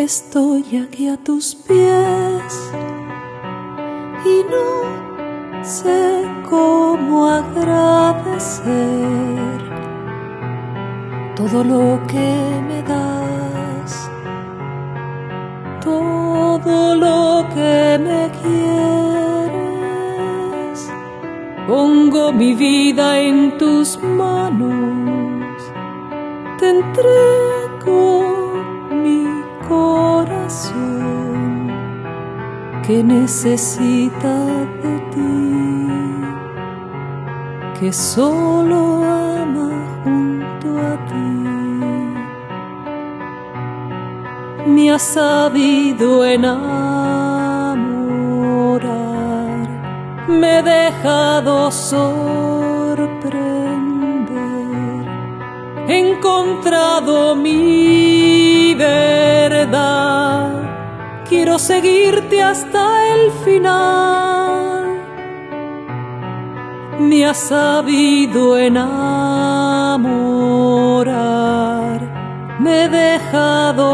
Estoy aquí a tus pies y no sé cómo agradecer todo lo que me das, todo lo que me quieres. Pongo mi vida en tus manos, te entrego mi corazón que necesita de ti, que solo ama junto a ti. Me has sabido enamorar, me he dejado sorprender, he encontrado mi verdad. Quiero seguirte hasta el final. Me has sabido enamorar, me he dejado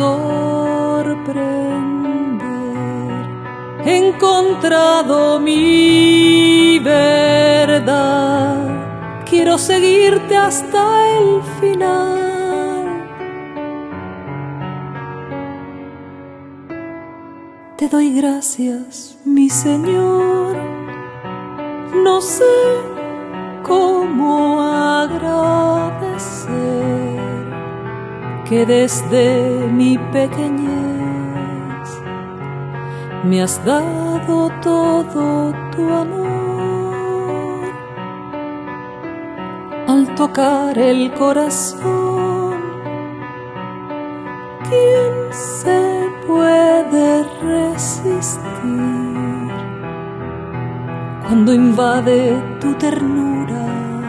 sorprender, he encontrado mi verdad. Quiero seguirte hasta el final. Te doy gracias, mi Señor. No sé cómo agradecer que desde mi pequeñez me has dado todo tu amor. Al tocar el corazón, ¿quién se puede resistir cuando invade tu ternura?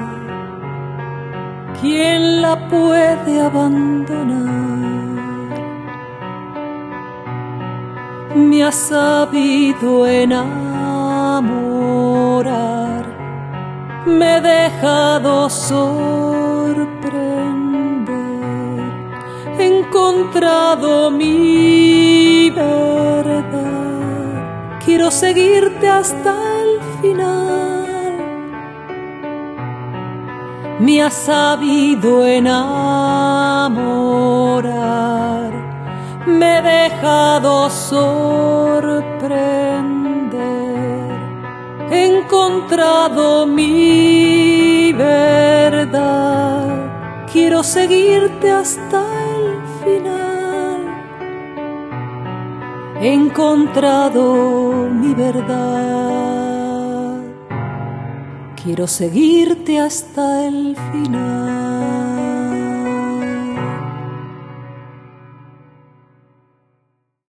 ¿Quién la puede abandonar? Me has sabido enamorar, me he dejado sorprender, he encontrado mi verdad. Quiero seguirte hasta el final. Me has sabido enamorar, me he dejado sorprender, he encontrado mi verdad. Quiero seguirte hasta el final. He encontrado mi verdad. Quiero seguirte hasta el final.